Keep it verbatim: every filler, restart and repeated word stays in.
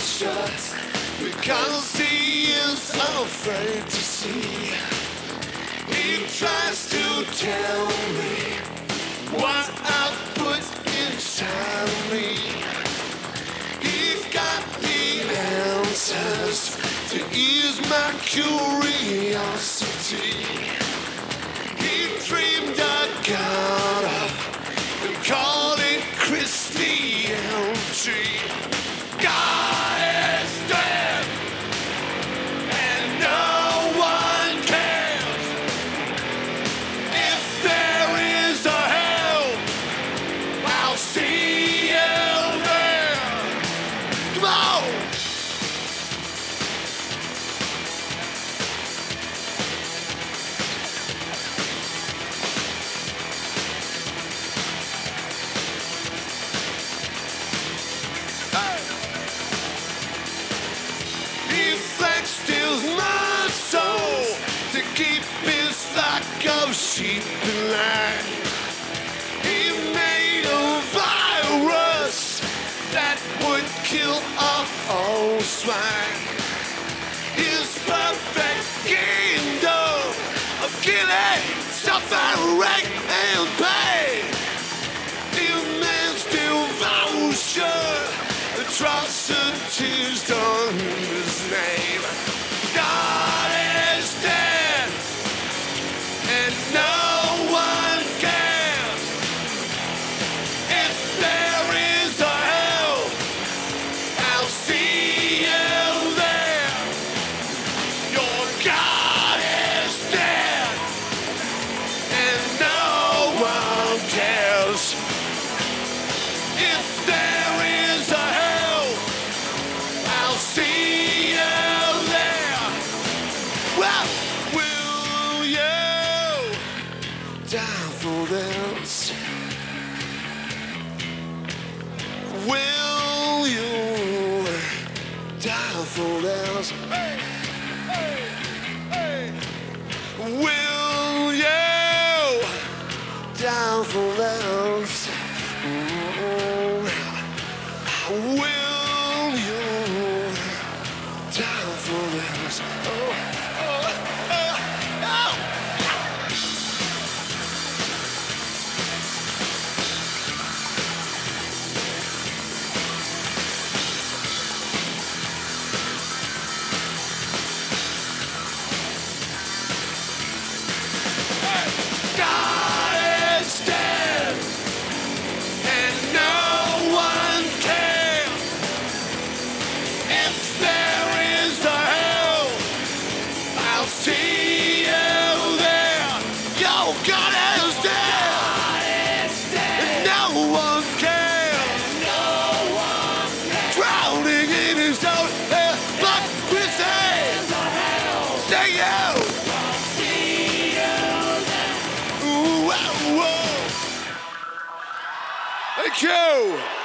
shut because he is afraid to see. He tries to tell me what I put inside of me. He's got the answers to ease my curiosity. He dreamed I got up and called it Christianity. God is dead and no one cares. If there is a hell, I'll see you there. Come on! He flexed his muscle to keep his flock of sheep in line. He made a virus that would kill off all swine. His perfect kingdom of killing, suffering, and pain. Immense devotion, atrocities done in his name. God is dead, and no one cares. If there is a hell, I'll see you there. Your God is dead, and no one cares. If there is a hell, I'll see you there. Well, will you die for this? Will you die for this? Hey, hey, hey. Will you die for this? Mm-hmm. Will you die for this? Oh, oh, oh, oh. God is dead, and no one cares. If there is a hell, I'll see you there. Your God is dead, and no one cares. Drowning in his own hell, but we say, stay out. Ooh, whoa, whoa. Thank you.